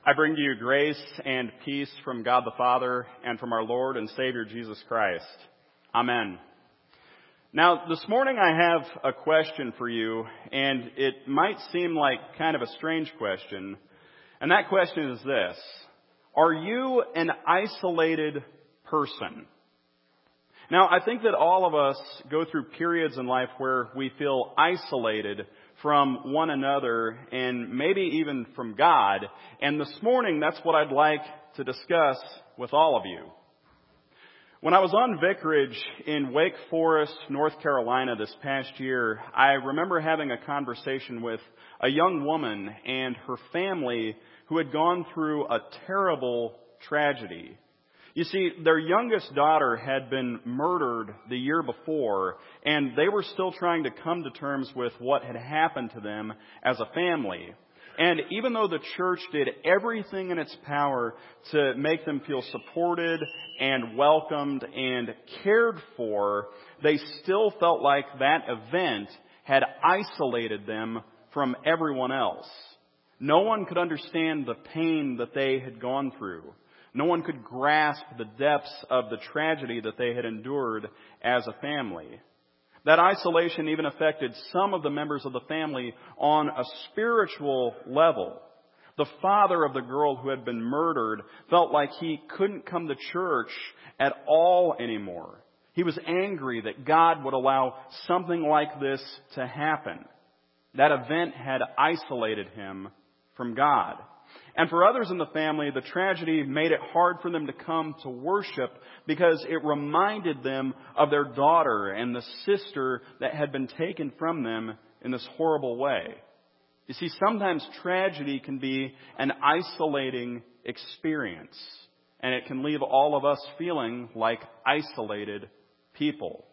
I bring to you grace and peace from God the Father and from our Lord and Savior Jesus Christ. Amen. Now, this morning I have a question for you, and it might seem like kind of a strange question. And that question is this: are you an isolated person? Now, I think that all of us go through periods in life where we feel isolated from one another and maybe even from God. And this morning, that's what I'd like to discuss with all of you. When I was on vicarage in Wake Forest, North Carolina this past year, I remember having a conversation with a young woman and her family who had gone through a terrible tragedy. You see, their youngest daughter had been murdered the year before, and they were still trying to come to terms with what had happened to them as a family. And even though the church did everything in its power to make them feel supported and welcomed and cared for, they still felt like that event had isolated them from everyone else. No one could understand the pain that they had gone through. No one could grasp the depths of the tragedy that they had endured as a family. That isolation even affected some of the members of the family on a spiritual level. The father of the girl who had been murdered felt like he couldn't come to church at all anymore. He was angry that God would allow something like this to happen. That event had isolated him from God. And for others in the family, the tragedy made it hard for them to come to worship because it reminded them of their daughter and the sister that had been taken from them in this horrible way. You see, sometimes tragedy can be an isolating experience, and it can leave all of us feeling like isolated people.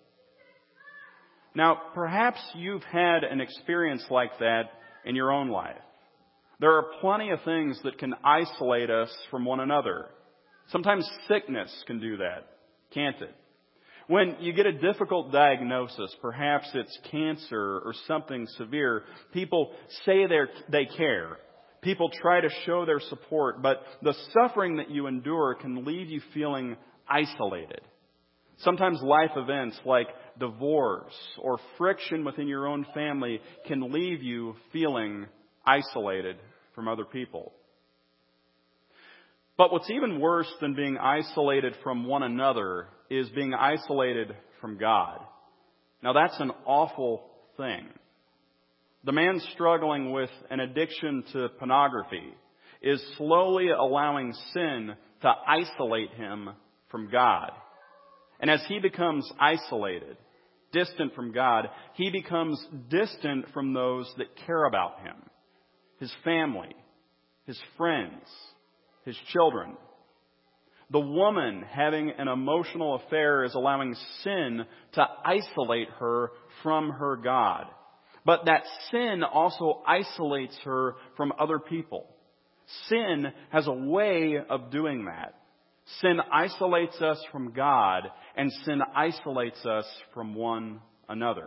Now, perhaps you've had an experience like that in your own life. There are plenty of things that can isolate us from one another. Sometimes sickness can do that, can't it? When you get a difficult diagnosis, perhaps it's cancer or something severe, people say they care. People try to show their support, but the suffering that you endure can leave you feeling isolated. Sometimes life events like divorce or friction within your own family can leave you feeling isolated from other people. But what's even worse than being isolated from one another is being isolated from God. Now that's an awful thing. The man struggling with an addiction to pornography is slowly allowing sin to isolate him from God. And as he becomes isolated, distant from God, he becomes distant from those that care about him. His family, his friends, his children. The woman having an emotional affair is allowing sin to isolate her from her God. But that sin also isolates her from other people. Sin has a way of doing that. Sin isolates us from God, and sin isolates us from one another.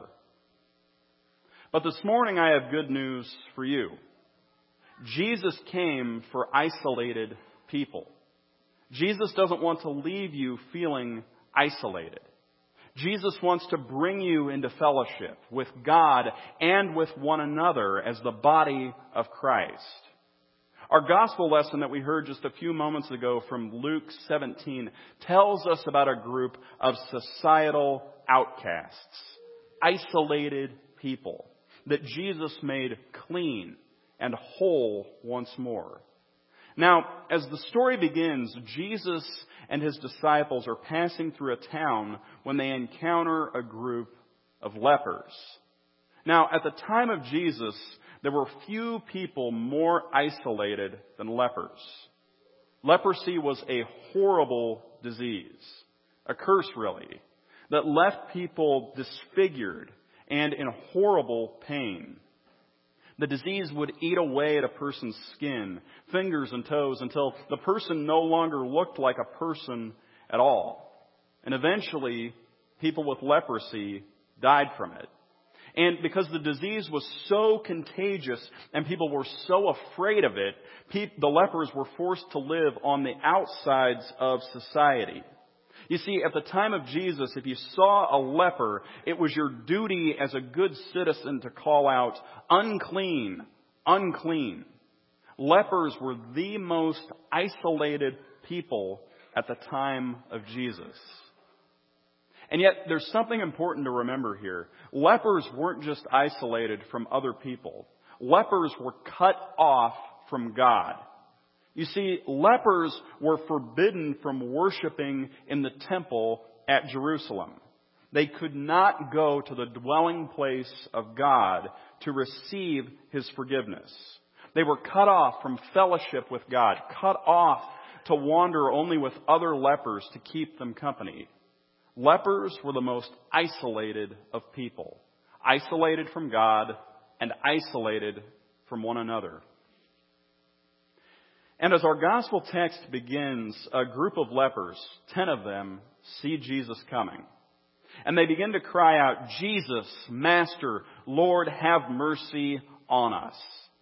But this morning I have good news for you. Jesus came for isolated people. Jesus doesn't want to leave you feeling isolated. Jesus wants to bring you into fellowship with God and with one another as the body of Christ. Our gospel lesson that we heard just a few moments ago from Luke 17 tells us about a group of societal outcasts, isolated people that Jesus made clean and whole once more. Now, as the story begins, Jesus and his disciples are passing through a town when they encounter a group of lepers. Now, at the time of Jesus, there were few people more isolated than lepers. Leprosy was a horrible disease, a curse really, that left people disfigured and in horrible pain. The disease would eat away at a person's skin, fingers and toes, until the person no longer looked like a person at all. And eventually, people with leprosy died from it. And because the disease was so contagious and people were so afraid of it, the lepers were forced to live on the outsides of society. You see, at the time of Jesus, if you saw a leper, it was your duty as a good citizen to call out, "Unclean, unclean." Lepers were the most isolated people at the time of Jesus. And yet, there's something important to remember here. Lepers weren't just isolated from other people. Lepers were cut off from God. You see, lepers were forbidden from worshiping in the temple at Jerusalem. They could not go to the dwelling place of God to receive His forgiveness. They were cut off from fellowship with God, cut off to wander only with other lepers to keep them company. Lepers were the most isolated of people, isolated from God and isolated from one another. And as our gospel text begins, a group of lepers, 10 of them, see Jesus coming. And they begin to cry out, "Jesus, Master, Lord, have mercy on us."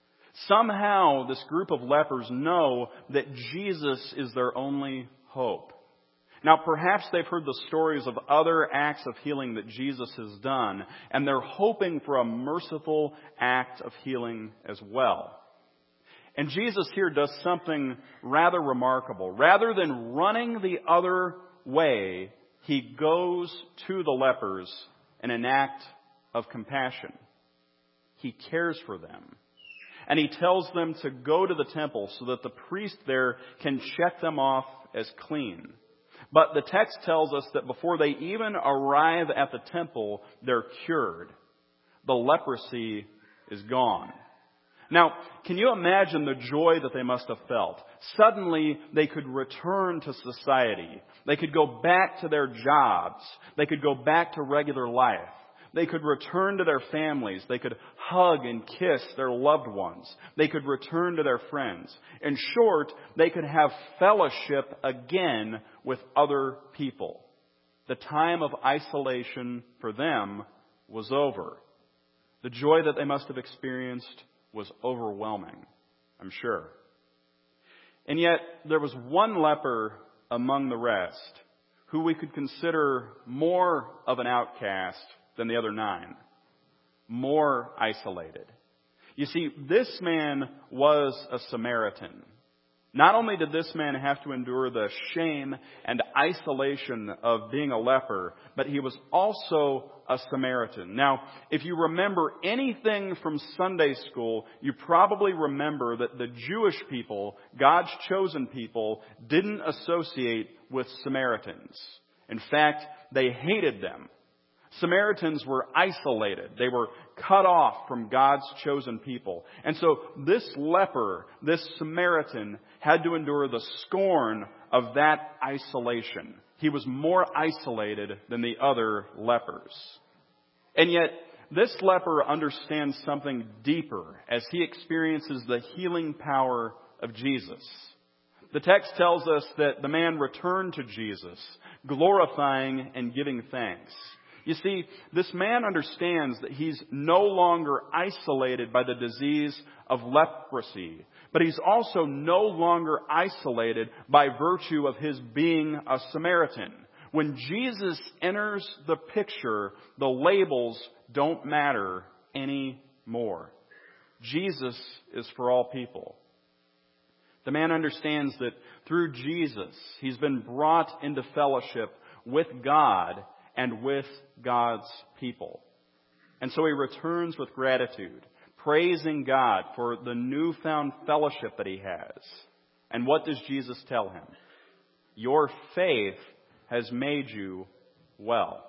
Somehow, this group of lepers know that Jesus is their only hope. Now, perhaps they've heard the stories of other acts of healing that Jesus has done, and they're hoping for a merciful act of healing as well. And Jesus here does something rather remarkable. Rather than running the other way, He goes to the lepers in an act of compassion. He cares for them. And He tells them to go to the temple so that the priest there can check them off as clean. But the text tells us that before they even arrive at the temple, they're cured. The leprosy is gone. Now, can you imagine the joy that they must have felt? Suddenly, they could return to society. They could go back to their jobs. They could go back to regular life. They could return to their families. They could hug and kiss their loved ones. They could return to their friends. In short, they could have fellowship again with other people. The time of isolation for them was over. The joy that they must have experienced was overwhelming, I'm sure. And yet, there was one leper among the rest who we could consider more of an outcast than the other 9. More isolated. You see, this man was a Samaritan. Not only did this man have to endure the shame and isolation of being a leper, but he was also a Samaritan. Now, if you remember anything from Sunday school, you probably remember that the Jewish people, God's chosen people, didn't associate with Samaritans. In fact, they hated them. Samaritans were isolated. They were cut off from God's chosen people. And so this leper, this Samaritan, had to endure the scorn of that isolation. He was more isolated than the other lepers. And yet, this leper understands something deeper as he experiences the healing power of Jesus. The text tells us that the man returned to Jesus, glorifying and giving thanks. You see, this man understands that he's no longer isolated by the disease of leprosy, but he's also no longer isolated by virtue of his being a Samaritan. When Jesus enters the picture, the labels don't matter anymore. Jesus is for all people. The man understands that through Jesus, he's been brought into fellowship with God and with God's people. And so he returns with gratitude, praising God for the newfound fellowship that he has. And what does Jesus tell him? Your faith has made you well.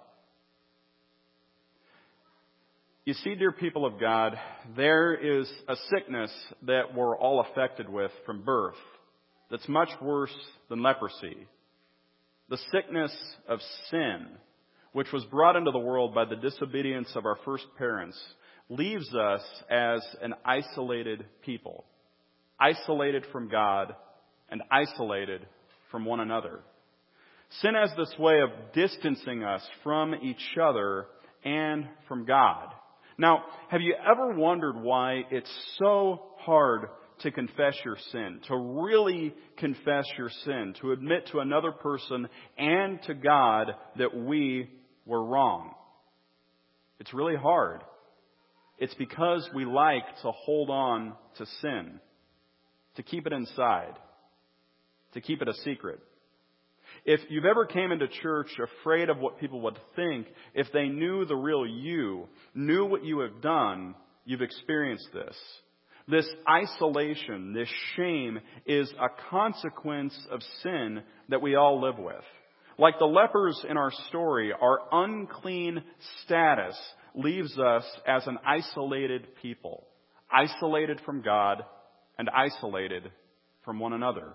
You see, dear people of God, there is a sickness that we're all affected with from birth that's much worse than leprosy. The sickness of sin, which was brought into the world by the disobedience of our first parents, leaves us as an isolated people, isolated from God and isolated from one another. Sin has this way of distancing us from each other and from God. Now, have you ever wondered why it's so hard to confess your sin, to really confess your sin, to admit to another person and to God that we were wrong? It's really hard. It's because we like to hold on to sin, to keep it inside, to keep it a secret. If you've ever came into church afraid of what people would think, if they knew the real you, knew what you have done, you've experienced this. This isolation, this shame is a consequence of sin that we all live with. Like the lepers in our story, our unclean status leaves us as an isolated people, isolated from God and isolated from one another.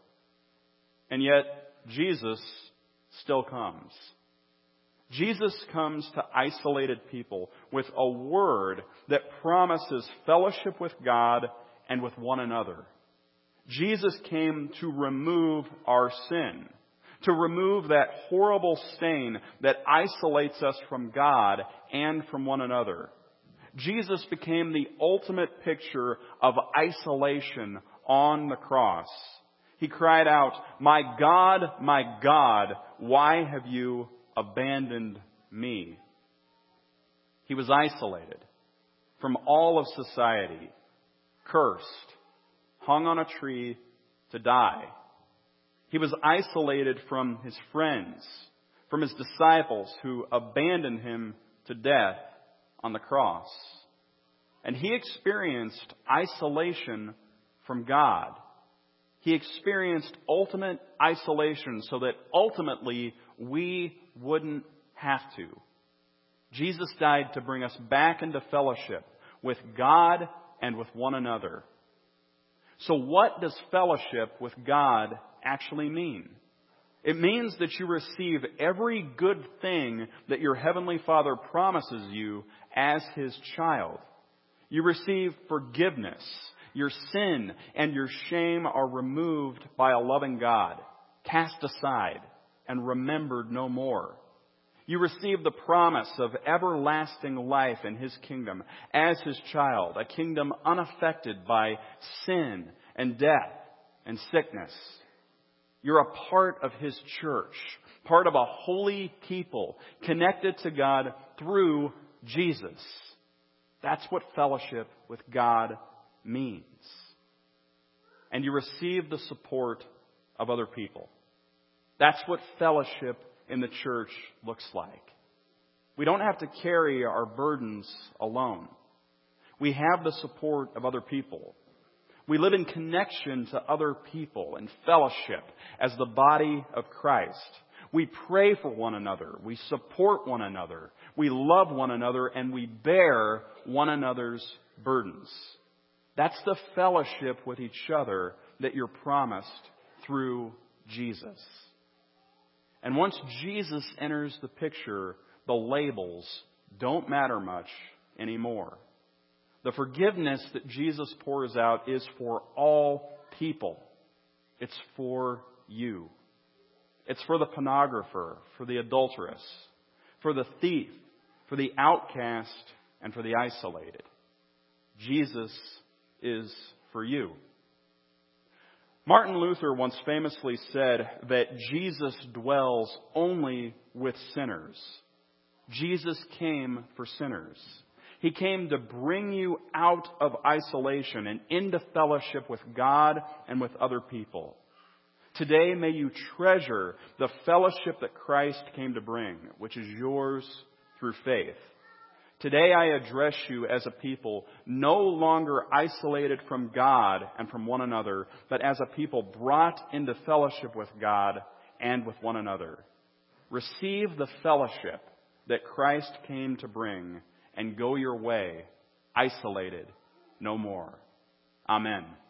And yet, Jesus still comes. Jesus comes to isolated people with a word that promises fellowship with God and with one another. Jesus came to remove our sin, to remove that horrible stain that isolates us from God and from one another. Jesus became the ultimate picture of isolation on the cross. He cried out, my God, why have you abandoned me?" He was isolated from all of society, cursed, hung on a tree to die. He was isolated from his friends, from his disciples who abandoned him to death on the cross. And he experienced isolation from God. He experienced ultimate isolation so that ultimately we wouldn't have to. Jesus died to bring us back into fellowship with God and with one another. So what does fellowship with God actually mean? It means that you receive every good thing that your Heavenly Father promises you as His child. You receive forgiveness. Your sin and your shame are removed by a loving God, cast aside, and remembered no more. You receive the promise of everlasting life in His kingdom as His child, a kingdom unaffected by sin and death and sickness. You're a part of His church, part of a holy people connected to God through Jesus. That's what fellowship with God means. And you receive the support of other people. That's what fellowship in the church looks like. We don't have to carry our burdens alone. We have the support of other people. We live in connection to other people and fellowship as the body of Christ. We pray for one another. We support one another. We love one another, and we bear one another's burdens. That's the fellowship with each other that you're promised through Jesus. And once Jesus enters the picture, the labels don't matter much anymore. The forgiveness that Jesus pours out is for all people. It's for you. It's for the pornographer, for the adulteress, for the thief, for the outcast, and for the isolated. Jesus is for you. Martin Luther once famously said that Jesus dwells only with sinners. Jesus came for sinners. He came to bring you out of isolation and into fellowship with God and with other people. Today, may you treasure the fellowship that Christ came to bring, which is yours through faith. Today, I address you as a people no longer isolated from God and from one another, but as a people brought into fellowship with God and with one another. Receive the fellowship that Christ came to bring and go your way, isolated no more. Amen.